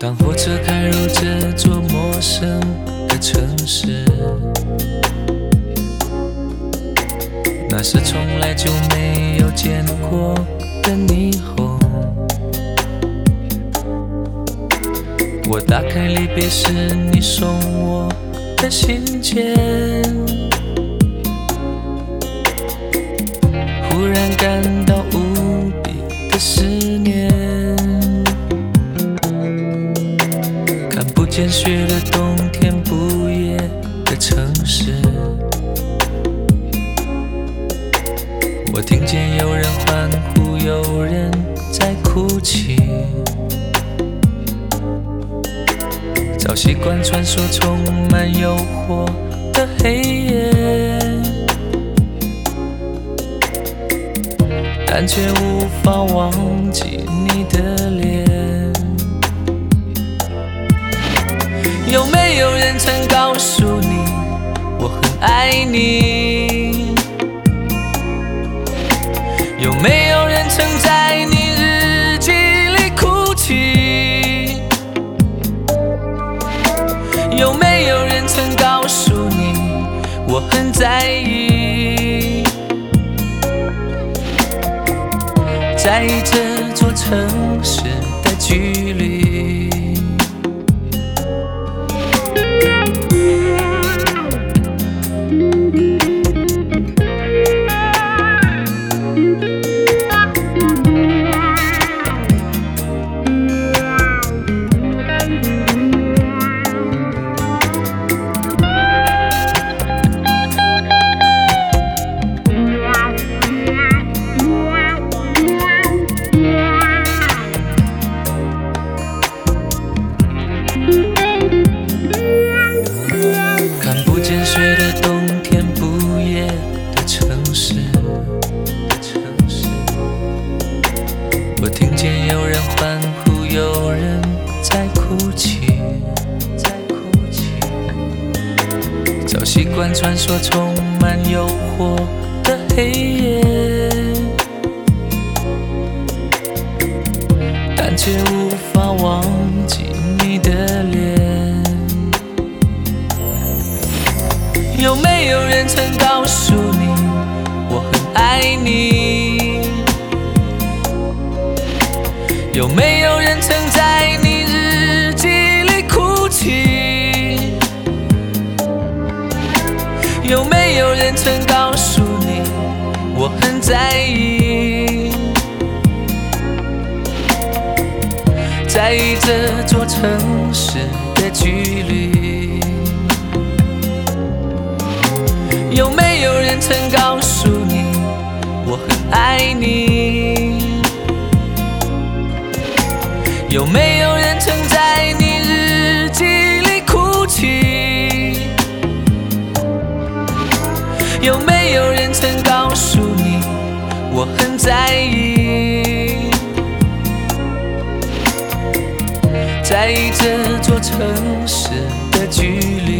当火车开入这座陌生的城市，那是从来就没有见过的霓虹。我打开离别时你送我的信件，忽然感到无比的思念。看不见雪的冬天，不夜的城市，我听见有人欢呼，有人在哭泣。早习惯穿梭充满诱惑的黑夜，但却无法忘记你的脸。有没有人曾告诉你我很爱你？有没有人曾在你日记里哭泣？有没有人曾告诉你我很在意？在意这座城市的距离。看不见雪的冬天，不夜的城市，我听见有人欢呼，有人在哭泣。早习惯穿梭充满诱惑的黑夜，但却无法忘记你的脸。有没有人曾告诉你我很爱你？有没有人曾在你日记里哭泣？有没有人曾告诉你我很在意？在意这座城市的距离。有没有人曾告诉你我很爱你？有没有人曾在你日记里哭泣？有没有人曾告诉你我很在意？在意这座城市的距离。